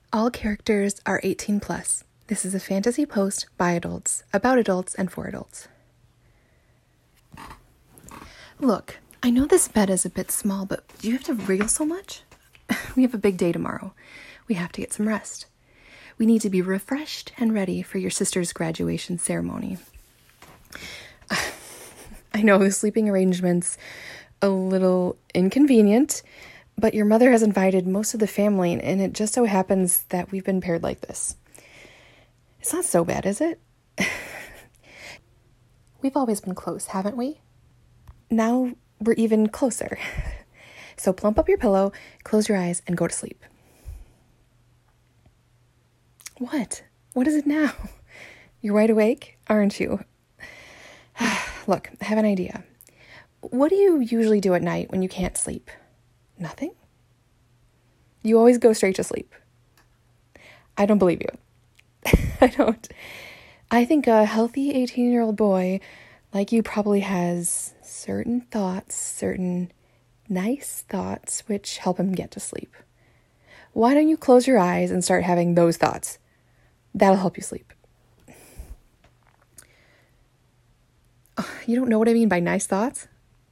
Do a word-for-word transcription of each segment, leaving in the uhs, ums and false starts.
All characters are eighteen plus. This is a fantasy post by adults, about adults, and for adults. Look, I know this bed is a bit small, but do you have to wriggle so much? We have a big day tomorrow. We have to get some rest. We need to be refreshed and ready for your sister's graduation ceremony. I know the sleeping arrangement's a little inconvenient, but your mother has invited most of the family, and it just so happens that we've been paired like this. It's not so bad, is it? We've always been close, haven't we? Now we're even closer. So plump up your pillow, close your eyes, and go to sleep. What? What is it now? You're wide awake, aren't you? Look, I have an idea. What do you usually do at night when you can't sleep? Nothing? You always go straight to sleep. I don't believe you. I don't. I think a healthy eighteen-year-old boy like you probably has certain thoughts, certain nice thoughts, which help him get to sleep. Why don't you close your eyes and start having those thoughts? That'll help you sleep. Oh, you don't know what I mean by nice thoughts?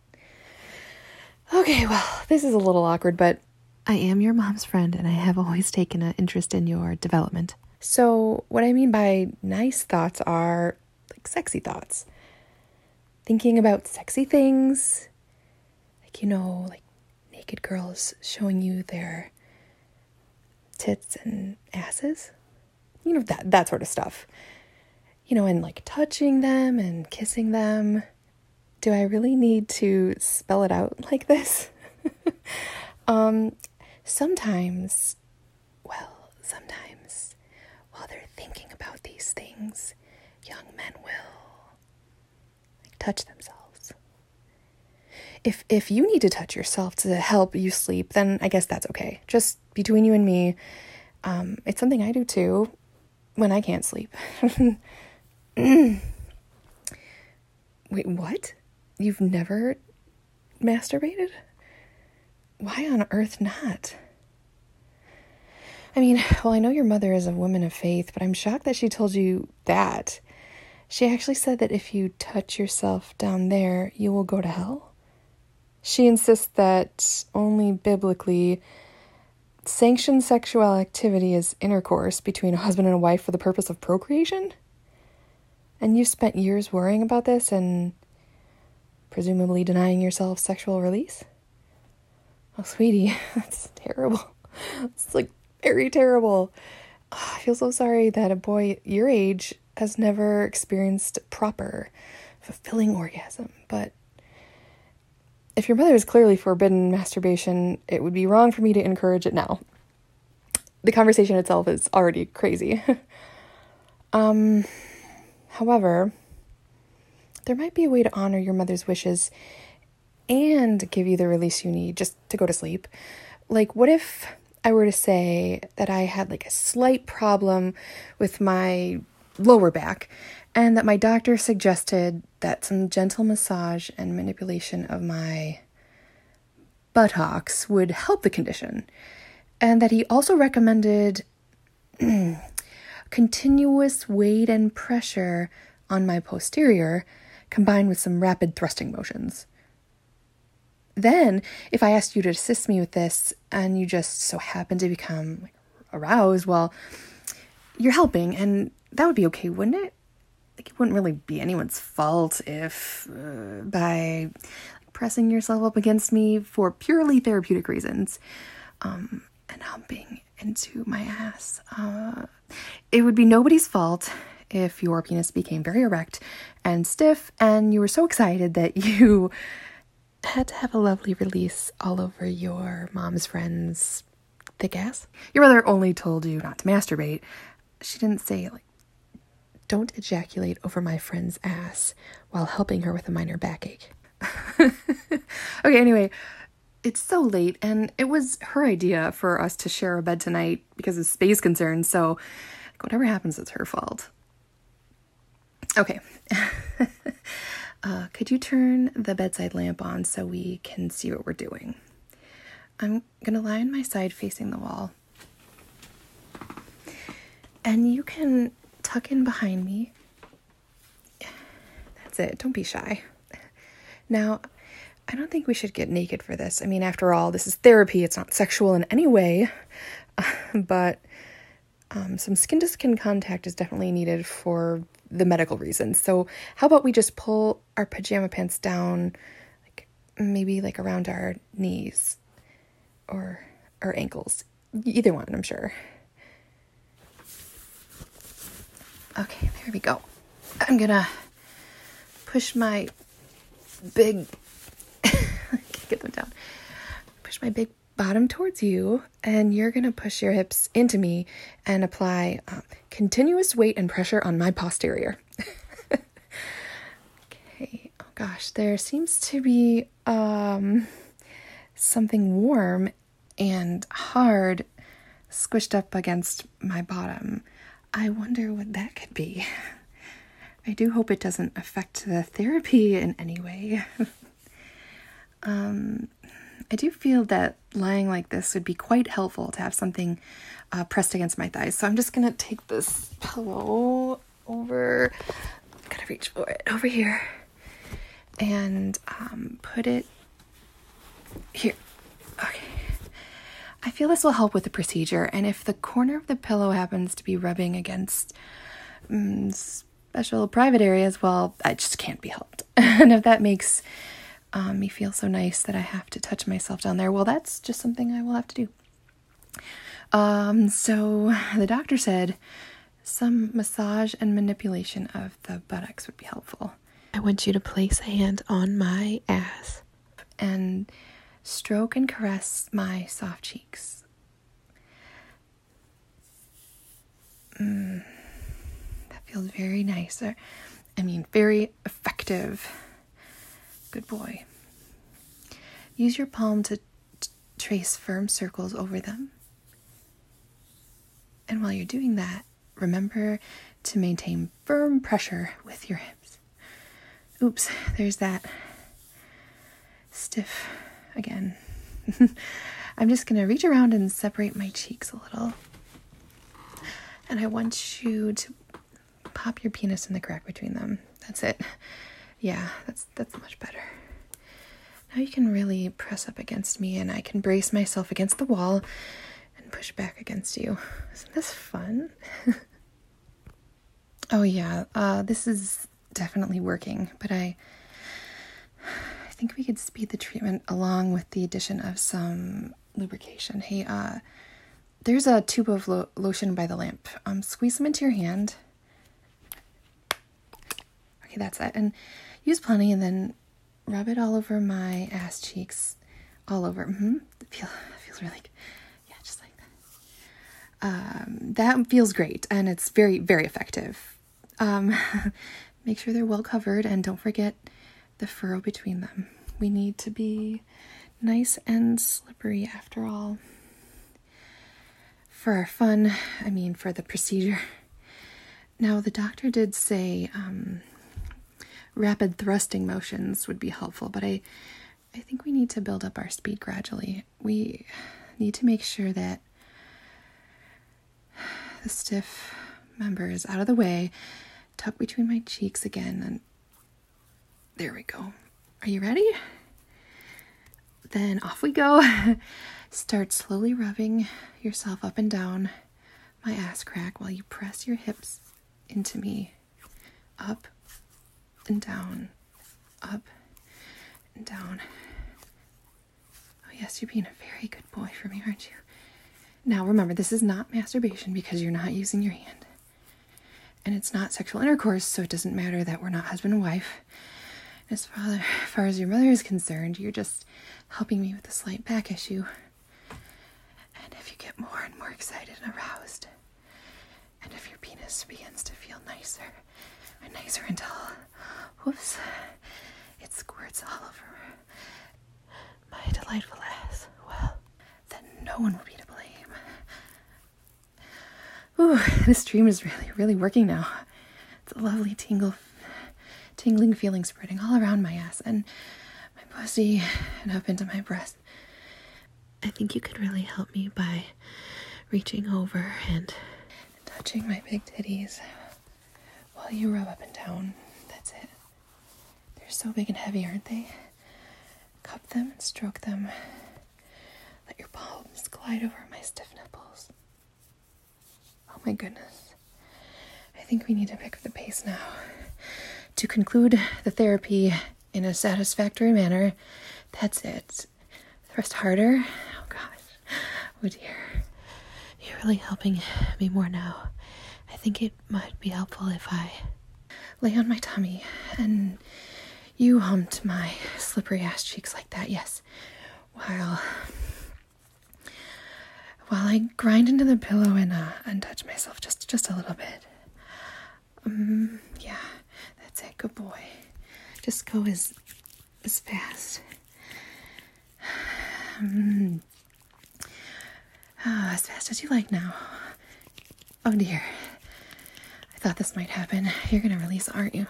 Okay, well, this is a little awkward, but I am your mom's friend, and I have always taken an interest in your development. So what I mean by nice thoughts are like sexy thoughts. Thinking about sexy things, like, you know, like naked girls showing you their tits and asses. You know, that, that sort of stuff. You know, and like touching them and kissing them. Do I really need to spell it out like this? um, sometimes, well, sometimes, while they're thinking about these things, young men will like, touch themselves. If if you need to touch yourself to help you sleep, then I guess that's okay. Just between you and me, um, it's something I do too when I can't sleep. Wait, what? You've never masturbated? Why on earth not? I mean, well, I know your mother is a woman of faith, but I'm shocked that she told you that. She actually said that if you touch yourself down there, you will go to hell. She insists that only biblically sanctioned sexual activity is intercourse between a husband and a wife for the purpose of procreation? And you've spent years worrying about this and presumably denying yourself sexual release? Oh, sweetie, that's terrible. It's like very terrible. Oh, I feel so sorry that a boy your age has never experienced proper, fulfilling orgasm. But if your mother has clearly forbidden masturbation, it would be wrong for me to encourage it now. The conversation itself is already crazy. um, however, there might be a way to honor your mother's wishes and give you the release you need just to go to sleep. Like, what if I were to say that I had like a slight problem with my lower back and that my doctor suggested that some gentle massage and manipulation of my buttocks would help the condition, and that he also recommended continuous weight and pressure on my posterior combined with some rapid thrusting motions. Then, if I asked you to assist me with this and you just so happen to become like, aroused, well, you're helping, and that would be okay, wouldn't it? Like, it wouldn't really be anyone's fault if, uh, by like, pressing yourself up against me for purely therapeutic reasons, um, and humping into my ass, uh, it would be nobody's fault if your penis became very erect and stiff, and you were so excited that you had to have a lovely release all over your mom's friend's thick ass. Your mother only told you not to masturbate. She didn't say, like, don't ejaculate over my friend's ass while helping her with a minor backache. Okay, anyway, it's so late, and it was her idea for us to share a bed tonight because of space concerns, so whatever happens, it's her fault. Okay. uh, could you turn the bedside lamp on so we can see what we're doing? I'm gonna lie on my side facing the wall. And you can tuck in behind me. That's it. Don't be shy. Now, I don't think we should get naked for this. I mean, after all, this is therapy. It's not sexual in any way. But um, some skin-to-skin contact is definitely needed for the medical reasons. So how about we just pull our pajama pants down, like maybe like around our knees or our ankles. Either one, I'm sure. Okay, there we go. I'm gonna push my big, get them down, push my big bottom towards you, and you're gonna push your hips into me and apply uh, continuous weight and pressure on my posterior. Okay, oh gosh, there seems to be um, something warm and hard squished up against my bottom. I wonder what that could be. I do hope it doesn't affect the therapy in any way. um, I do feel that lying like this would be quite helpful to have something uh, pressed against my thighs. So I'm just going to take this pillow over, gotta reach for it, over here, and um, put it here. Okay. I feel this will help with the procedure, and if the corner of the pillow happens to be rubbing against um, special private areas, well, I just can't be helped. And if that makes um, me feel so nice that I have to touch myself down there, well, that's just something I will have to do. Um, so the doctor said some massage and manipulation of the buttocks would be helpful. I want you to place a hand on my ass and stroke and caress my soft cheeks. Mm, that feels very nice. I mean, very effective. Good boy. Use your palm to t- trace firm circles over them. And while you're doing that, remember to maintain firm pressure with your hips. Oops, there's that stiff again. I'm just going to reach around and separate my cheeks a little. And I want you to pop your penis in the crack between them. That's it. Yeah, that's that's much better. Now you can really press up against me, and I can brace myself against the wall and push back against you. Isn't this fun? Oh yeah, uh, this is definitely working, but I, I think we could speed the treatment along with the addition of some lubrication. Hey, uh, there's a tube of lo- lotion by the lamp. Um, squeeze some into your hand. Okay, that's it. And use plenty, and then rub it all over my ass cheeks, all over. Mm-hmm. It feel, it feels really good. Yeah, just like that. Um, that feels great, and it's very, very effective. Um, make sure they're well covered, and don't forget the furrow between them. We need to be nice and slippery after all. For our fun, I mean for the procedure. Now, the doctor did say um, rapid thrusting motions would be helpful, but I, I think we need to build up our speed gradually. We need to make sure that the stiff member is out of the way. Tuck between my cheeks again, and there we go. Are you ready? Then off we go. Start slowly rubbing yourself up and down my ass crack while you press your hips into me. Up and down, up and down. Oh yes, you're being a very good boy for me, aren't you? Now remember, this is not masturbation because you're not using your hand. And it's not sexual intercourse, so it doesn't matter that we're not husband and wife. As far, as far as your mother is concerned, you're just helping me with a slight back issue. And if you get more and more excited and aroused, and if your penis begins to feel nicer and nicer until, whoops, it squirts all over my delightful ass, well, then no one will be to blame. Ooh, this dream is really, really working now. It's a lovely tingle, tingling feeling spreading all around my ass and my pussy and up into my breast. I think you could really help me by reaching over and touching my big titties while you rub up and down. That's it. They're so big and heavy, aren't they? Cup them and stroke them. Let your palms glide over my stiff nipples. Oh my goodness. I think we need to pick up the pace now. To conclude the therapy in a satisfactory manner, that's it. Thrust harder. Oh gosh. Oh dear. You're really helping me more now. I think it might be helpful if I lay on my tummy and you humped my slippery ass cheeks like that, yes. While while I grind into the pillow and uh, and touch myself just just a little bit. Um, yeah, that's it. Good boy. Just go as as fast. Um, oh, as fast as you like now. Oh dear. I thought this might happen. You're gonna release, aren't you?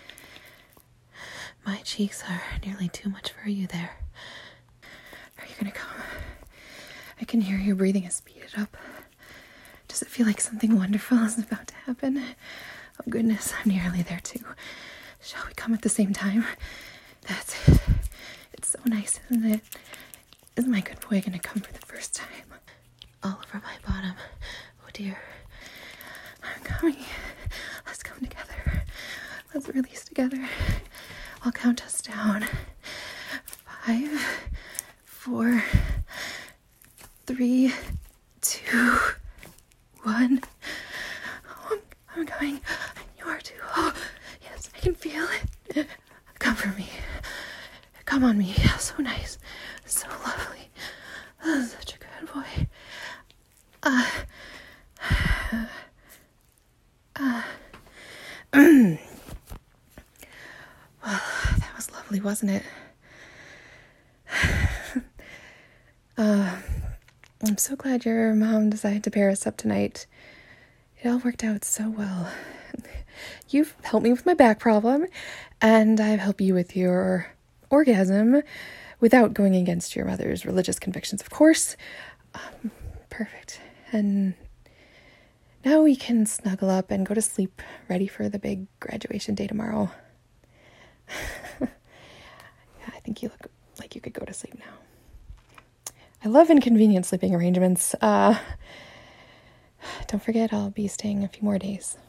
My cheeks are nearly too much for you there. Are you gonna come? I can hear your breathing has speeded up. Does it feel like something wonderful is about to happen? Oh goodness, I'm nearly there too. Shall we come at the same time? That's it. It's so nice, isn't it? Is my good boy gonna come for the first time? All over my bottom. Oh dear. I'm coming. Let's come together. Let's release together. I'll count us down. Five, four, three, two, one. Oh, I'm, I'm coming. You are too. Oh, yes, I can feel it. Come for me. Come on me. So nice. So lovely. Oh, such a good boy. Uh, uh, well, that was lovely, wasn't it? uh, I'm so glad your mom decided to pair us up tonight. It all worked out so well. You've helped me with my back problem, and I've helped you with your orgasm without going against your mother's religious convictions, of course. Um, perfect. And now we can snuggle up and go to sleep, ready for the big graduation day tomorrow. Yeah, I think you look like you could go to sleep now. I love inconvenient sleeping arrangements. Uh, don't forget, I'll be staying a few more days.